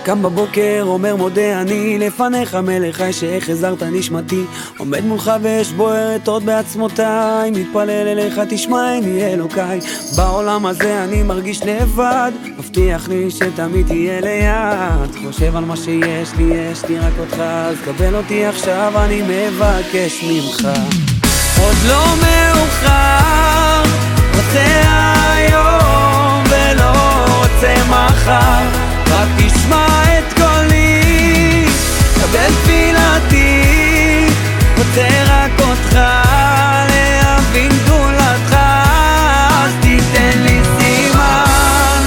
קם בבוקר אומר מודה אני לפניך מלך חי שהחזרת נשמתי, עומד מולך ואש בוערת עוד בעצמותיי, מתפלל אליך תשמעני אלוקיי. בעולם הזה אני מרגיש לבד, מבטיח לי שתמיד תהיה ליד, חושב על מה שיש לי, יש לי רק אותך, אז קבל אותי עכשיו אני מבקש ממך. עוד לא מאוחר, רוצה היום ולא רוצה מחר, רק תשמע את קולי, קבל תפילתי, רוצה רק אותך, להבין גדולתך, אז תיתן לי סימן.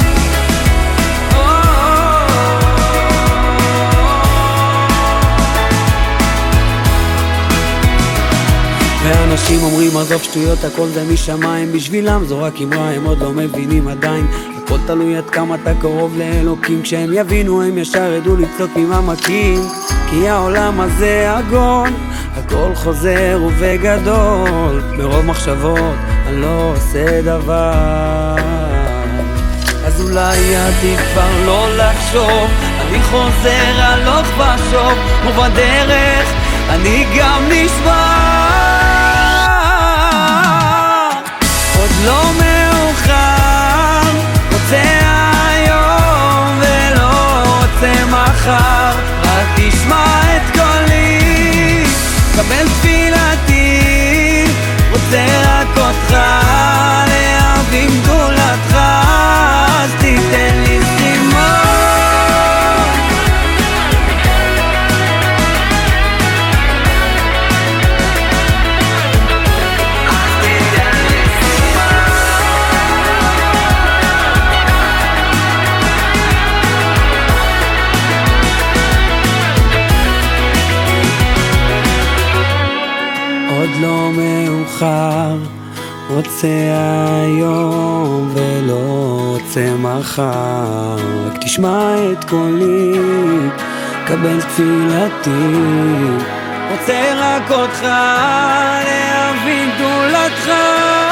ואנשים אומרים עזוב שטויות הכל זה משמיים, בשבילם זו רק אמרה, הם עוד לא מבינים עדיין, הכל תלוי עד כמה אתה קרוב לאלוקים, כשהם יבינו הם ישר ידעו לצעוק ממעמקים, כי העולם הזה עגול, הכל חוזר ובגדול, מרוב מחשבות אני לא עושה דבר, אז אולי עדיף כבר לא לחשוב, אני חוזר הלוך ושוב, ובדרך אני גם נשבר. עוד לא מאוחר, רוצה היום ולא רוצה מחר, רק תשמע את קולי, קבל תפילתי, רוצה רק אותך, להבין גדולתך, אז תיתן לי סימן. עוד לא מאוחר, רוצה היום ולא רוצה מחר, רק תשמע את קולי, קבל תפילתי, רוצה רק אותך, להבין גדולתך.